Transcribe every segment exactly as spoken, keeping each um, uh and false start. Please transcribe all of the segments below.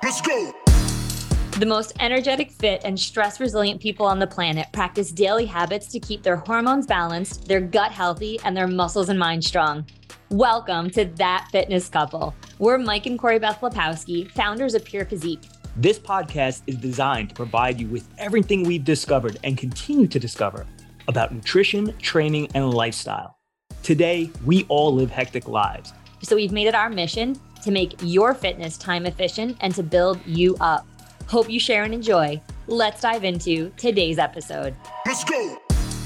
Let's go. The most energetic, fit, and stress-resilient people on the planet practice daily habits to keep their hormones balanced, their gut healthy, and their muscles and mind strong. Welcome to That Fitness Couple. We're Mike and Corey Beth Lepowski, founders of Pure Physique. This podcast is designed to provide you with everything we've discovered and continue to discover about nutrition, training, and lifestyle. Today, we all live hectic lives. So we've made it our mission to make your fitness time efficient and to build you up. Hope you share and enjoy. Let's dive into today's episode. Let's go.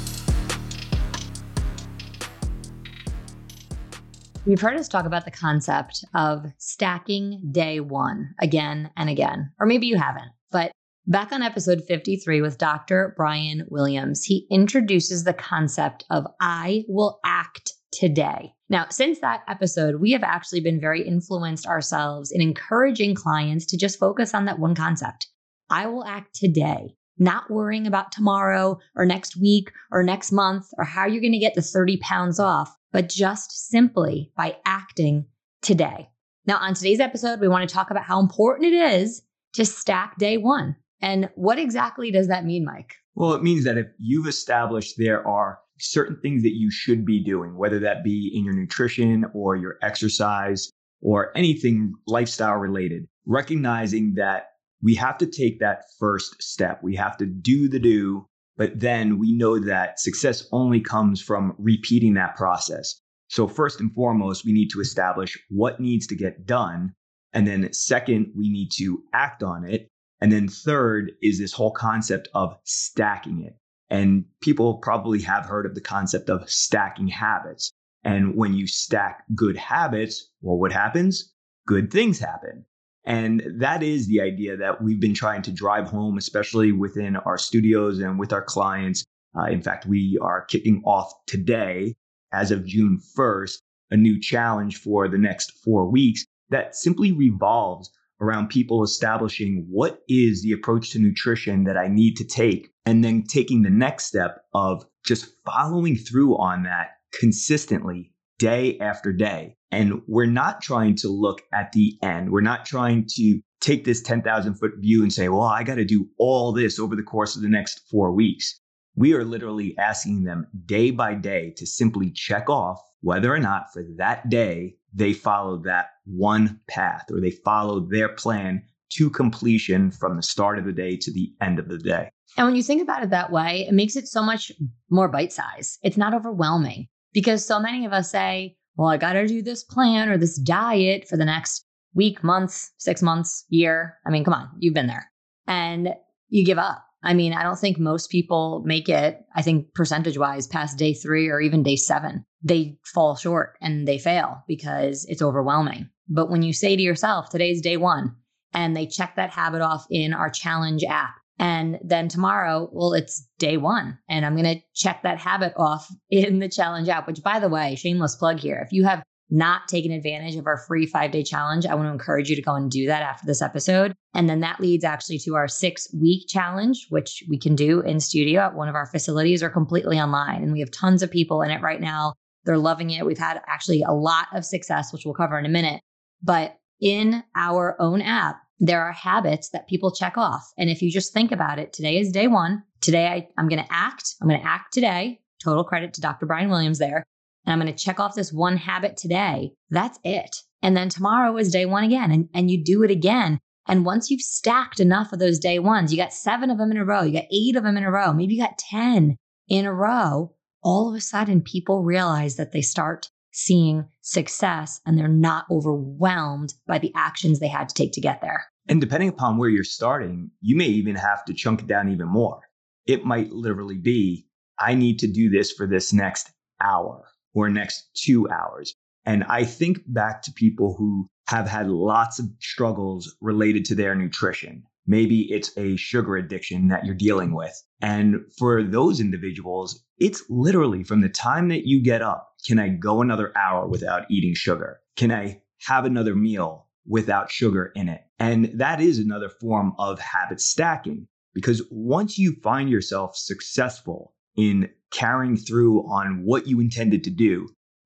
You've heard us talk about the concept of stacking day one again and again, or maybe you haven't. But back on episode fifty-three with Doctor Brian Williams, he introduces the concept of I will act today. Now, since that episode, we have actually been very influenced ourselves in encouraging clients to just focus on that one concept. I will act today, not worrying about tomorrow or next week or next month or how you're going to get the thirty pounds off, but just simply by acting today. Now, on today's episode, we want to talk about how important it is to stack day one. And what exactly does that mean, Mike? Well, it means that if you've established there are certain things that you should be doing, whether that be in your nutrition or your exercise or anything lifestyle related, recognizing that we have to take that first step. We have to do the do, but then we know that success only comes from repeating that process. So first and foremost, we need to establish what needs to get done. And then second, we need to act on it. And then third is this whole concept of stacking it. And people probably have heard of the concept of stacking habits. And when you stack good habits, well, what happens? Good things happen. And that is the idea that we've been trying to drive home, especially within our studios and with our clients. Uh, in fact, we are kicking off today, as of June first, a new challenge for the next four weeks that simply revolves around people establishing what is the approach to nutrition that I need to take, and then taking the next step of just following through on that consistently day after day. And we're not trying to look at the end. We're not trying to take this ten thousand foot view and say, well, I got to do all this over the course of the next four weeks. We are literally asking them day by day to simply check off whether or not for that day they followed that one path or they followed their plan to completion from the start of the day to the end of the day. And when you think about it that way, it makes it so much more bite-sized. It's not overwhelming because so many of us say, well, I got to do this plan or this diet for the next week, month, six months, year. I mean, come on, you've been there. And you give up. I mean, I don't think most people make it, I think percentage-wise, past day three or even day seven. They fall short and they fail because it's overwhelming. But when you say to yourself, today's day one, and they check that habit off in our challenge app, and then tomorrow, well, it's day one, and I'm going to check that habit off in the challenge app, which, by the way, shameless plug here. If you have not taken advantage of our free five-day challenge, I want to encourage you to go and do that after this episode. And then that leads actually to our six-week challenge, which we can do in studio at one of our facilities or completely online. And we have tons of people in it right now. They're loving it. We've had actually a lot of success, which we'll cover in a minute. But in our own app, there are habits that people check off. And if you just think about it, today is day one. Today, I, I'm going to act. I'm going to act today. Total credit to Doctor Brian Williams there. And I'm going to check off this one habit today. That's it. And then tomorrow is day one again. And, and you do it again. And once you've stacked enough of those day ones, you got seven of them in a row, you got eight of them in a row, maybe you got ten in a row, all of a sudden people realize that they start seeing success and they're not overwhelmed by the actions they had to take to get there. And depending upon where you're starting, you may even have to chunk it down even more. It might literally be, I need to do this for this next hour or next two hours. And I think back to people who have had lots of struggles related to their nutrition. Maybe it's a sugar addiction that you're dealing with. And for those individuals, it's literally from the time that you get up, can I go another hour without eating sugar? Can I have another meal without sugar in it? And that is another form of habit stacking, because once you find yourself successful in carrying through on what you intended to do,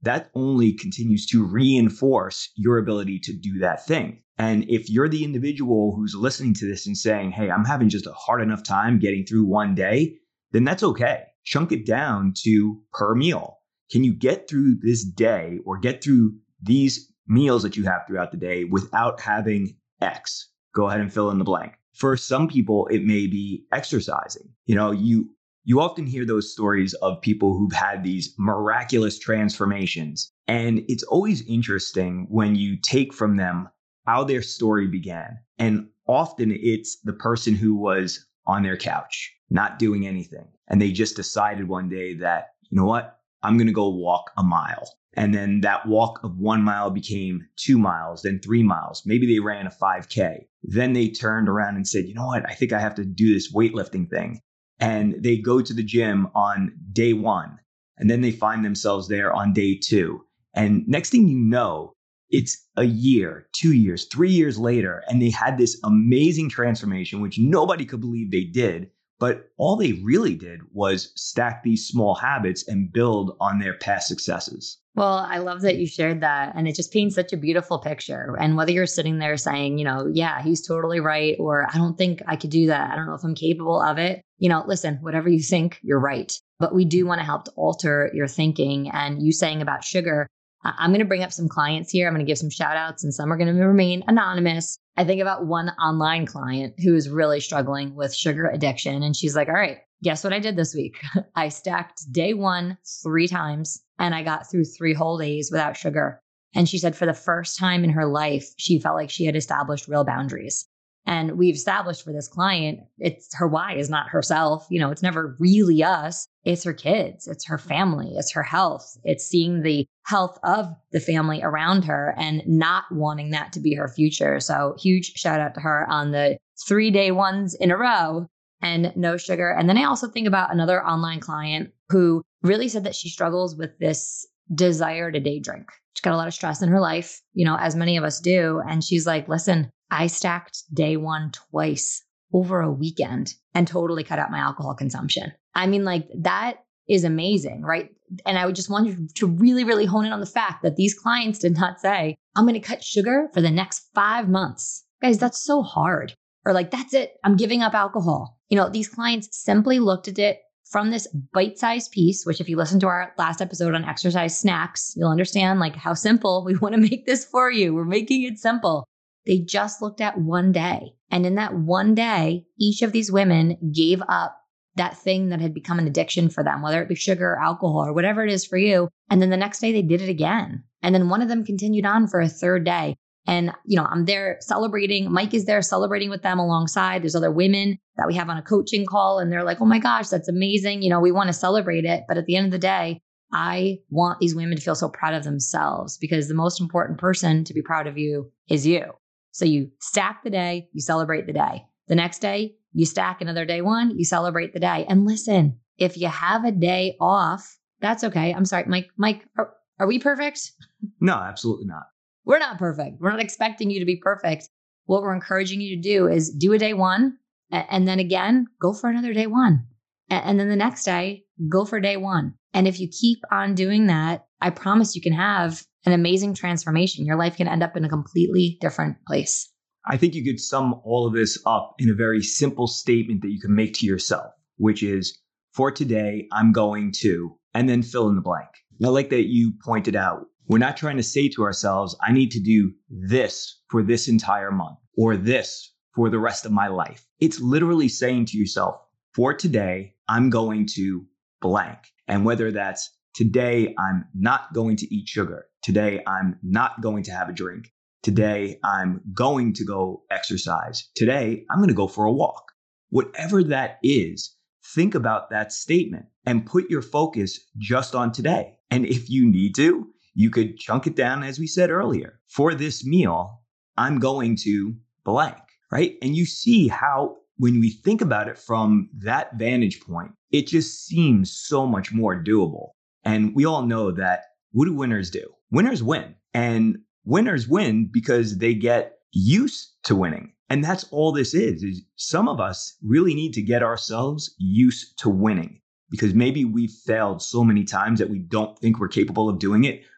that only continues to reinforce your ability to do that thing. And if you're the individual who's listening to this and saying, hey, I'm having just a hard enough time getting through one day, then that's okay. Chunk it down to per meal. Can you get through this day or get through these meals that you have throughout the day without having X? Go ahead and fill in the blank. For some people, it may be exercising. You know, you you often hear those stories of people who've had these miraculous transformations. And it's always interesting when you take from them how their story began. And often it's the person who was on their couch, not doing anything. And they just decided one day that, you know what, I'm going to go walk a mile. And then that walk of one mile became two miles, then three miles. Maybe they ran a five K. Then they turned around and said, you know what, I think I have to do this weightlifting thing. And they go to the gym on day one. And then they find themselves there on day two. And next thing you know, it's a year, two years, three years later, and they had this amazing transformation, which nobody could believe they did. But all they really did was stack these small habits and build on their past successes. Well, I love that you shared that. And it just paints such a beautiful picture. And whether you're sitting there saying, you know, yeah, he's totally right, or I don't think I could do that, I don't know if I'm capable of it. You know, listen, whatever you think, you're right. But we do want to help to alter your thinking. And you saying about sugar, I'm going to bring up some clients here. I'm going to give some shout outs and some are going to remain anonymous. I think about one online client who is really struggling with sugar addiction. And she's like, all right, guess what I did this week? I stacked day one three times and I got through three whole days without sugar. And she said for the first time in her life, she felt like she had established real boundaries. And we've established for this client, it's her why is not herself. You know, it's never really us. It's her kids. It's her family. It's her health. It's seeing the health of the family around her and not wanting that to be her future. So huge shout out to her on the three day ones in a row and no sugar. And then I also think about another online client who really said that she struggles with this desire to day drink. She's got a lot of stress in her life, you know, as many of us do. And she's like, listen, I stacked day one twice over a weekend and totally cut out my alcohol consumption. I mean, like that is amazing, right? And I would just want you to really, really hone in on the fact that these clients did not say, I'm going to cut sugar for the next five months. Guys, that's so hard. Or like, that's it. I'm giving up alcohol. You know, these clients simply looked at it from this bite-sized piece, which if you listen to our last episode on exercise snacks, you'll understand like how simple we want to make this for you. We're making it simple. They just looked at one day. And in that one day, each of these women gave up that thing that had become an addiction for them, whether it be sugar or alcohol or whatever it is for you. And then the next day they did it again. And then one of them continued on for a third day. And, you know, I'm there celebrating. Mike is there celebrating with them alongside. There's other women that we have on a coaching call. And they're like, oh my gosh, that's amazing. You know, we want to celebrate it. But at the end of the day, I want these women to feel so proud of themselves because the most important person to be proud of you is you. So you stack the day, you celebrate the day. The next day, you stack another day one, you celebrate the day. And listen, if you have a day off, that's okay. I'm sorry, Mike, Mike, are, are we perfect? No, absolutely not. We're not perfect. We're not expecting you to be perfect. What we're encouraging you to do is do a day one and then again, go for another day one. And then the next day, go for day one. And if you keep on doing that, I promise you can have an amazing transformation. Your life can end up in a completely different place. I think you could sum all of this up in a very simple statement that you can make to yourself, which is, for today, I'm going to, and then fill in the blank. I like that you pointed out, we're not trying to say to ourselves, I need to do this for this entire month or this for the rest of my life. It's literally saying to yourself, for today, I'm going to blank. And whether that's today, I'm not going to eat sugar. Today, I'm not going to have a drink. Today, I'm going to go exercise. Today, I'm going to go for a walk. Whatever that is, think about that statement and put your focus just on today. And if you need to, you could chunk it down, as we said earlier. For this meal, I'm going to blank, right? And you see how when we think about it from that vantage point, it just seems so much more doable. And we all know that what do winners do? Winners win. And winners win because they get used to winning. And that's all this is, is some of us really need to get ourselves used to winning because maybe we've failed so many times that we don't think we're capable of doing it.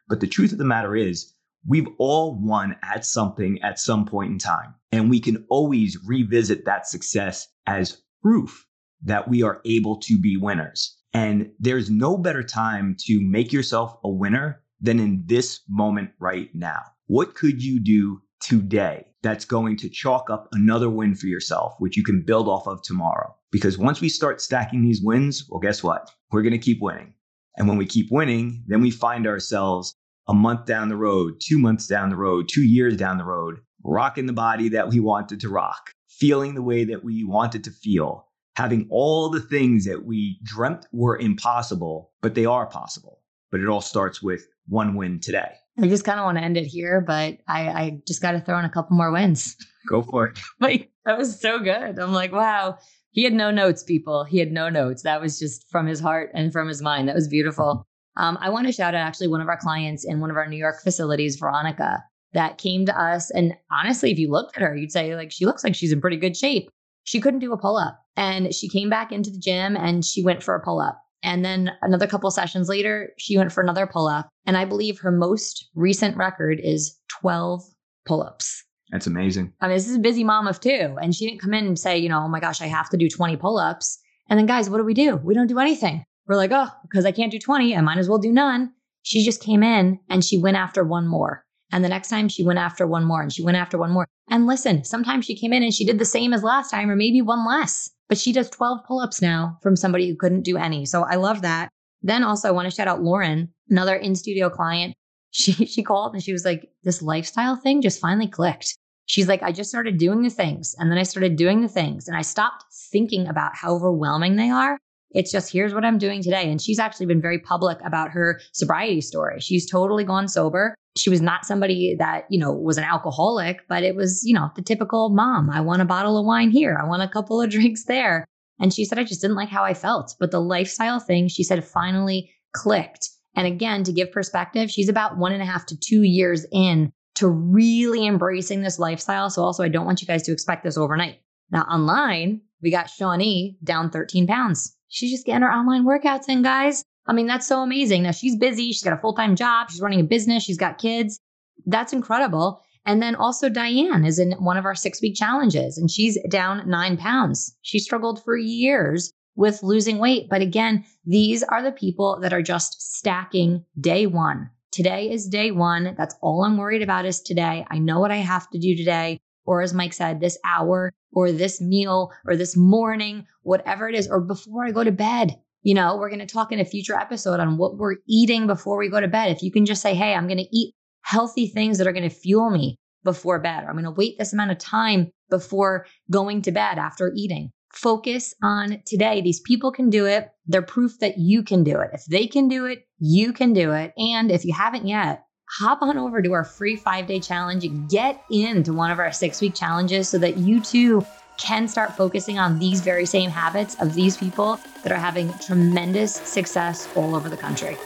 But the truth of the matter is, we've all won at something at some point in time. And we can always revisit that success as proof that we are able to be winners. And there's no better time to make yourself a winner than in this moment right now. What could you do today that's going to chalk up another win for yourself, which you can build off of tomorrow? Because once we start stacking these wins, well, guess what? We're going to keep winning. And when we keep winning, then we find ourselves a month down the road, two months down the road, two years down the road, rocking the body that we wanted to rock, feeling the way that we wanted to feel, having all the things that we dreamt were impossible, but they are possible. But it all starts with one win today. I just kind of want to end it here, but I, I just got to throw in a couple more wins. Go for it. Like, that was so good. I'm like, wow. He had no notes, people. He had no notes. That was just from his heart and from his mind. That was beautiful. Um, I want to shout out actually one of our clients in one of our New York facilities, Veronica, that came to us. And honestly, if you looked at her, you'd say, like, she looks like she's in pretty good shape. She couldn't do a pull-up. And she came back into the gym and she went for a pull-up. And then another couple sessions later, she went for another pull-up. And I believe her most recent record is twelve pull-ups. That's amazing. I mean, this is a busy mom of two. And she didn't come in and say, you know, oh my gosh, I have to do twenty pull-ups. And then guys, what do we do? We don't do anything. We're like, oh, because I can't do twenty, I might as well do none. She just came in and she went after one more. And the next time she went after one more and she went after one more. And listen, sometimes she came in and she did the same as last time or maybe one less. But she does twelve pull-ups now from somebody who couldn't do any. So I love that. Then also I want to shout out Lauren, another in-studio client. She she called and she was like, this lifestyle thing just finally clicked. She's like, I just started doing the things and then I started doing the things and I stopped thinking about how overwhelming they are. It's just, here's what I'm doing today. And she's actually been very public about her sobriety story. She's totally gone sober. She was not somebody that, you know, was an alcoholic, but it was, you know, the typical mom. I want a bottle of wine here. I want a couple of drinks there. And she said, I just didn't like how I felt. But the lifestyle thing, she said, finally clicked. And again, to give perspective, she's about one and a half to two years in to really embracing this lifestyle. So also, I don't want you guys to expect this overnight. Now, online, we got Shawnee down thirteen pounds. She's just getting her online workouts in, guys. I mean, that's so amazing. Now, she's busy. She's got a full-time job. She's running a business. She's got kids. That's incredible. And then also Diane is in one of our six-week challenges, and she's down nine pounds. She struggled for years with losing weight. But again, these are the people that are just stacking day one. Today is day one. That's all I'm worried about is today. I know what I have to do today. Or as Mike said, this hour or this meal or this morning, whatever it is, or before I go to bed. You know, we're going to talk in a future episode on what we're eating before we go to bed. If you can just say, hey, I'm going to eat healthy things that are going to fuel me before bed, or I'm going to wait this amount of time before going to bed after eating. Focus on today. These people can do it. They're proof that you can do it. If they can do it, you can do it. And if you haven't yet, hop on over to our free five-day challenge and get into one of our six-week challenges so that you too can start focusing on these very same habits of these people that are having tremendous success all over the country.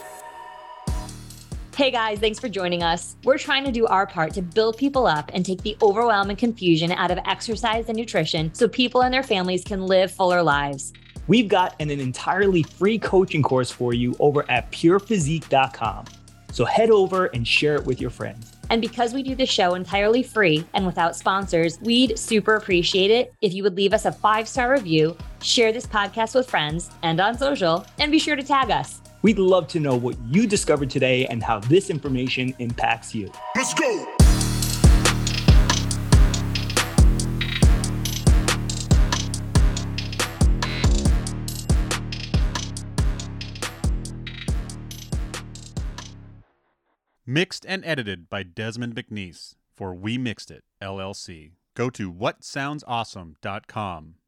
Hey guys, thanks for joining us. We're trying to do our part to build people up and take the overwhelm and confusion out of exercise and nutrition so people and their families can live fuller lives. We've got an, an entirely free coaching course for you over at pure physique dot com. So head over and share it with your friends. And because we do the show entirely free and without sponsors, we'd super appreciate it if you would leave us a five-star review, share this podcast with friends and on social, and be sure to tag us. We'd love to know what you discovered today and how this information impacts you. Let's go. Mixed and edited by Desmond McNeese for We Mixed It, L L C. Go to what sounds awesome dot com.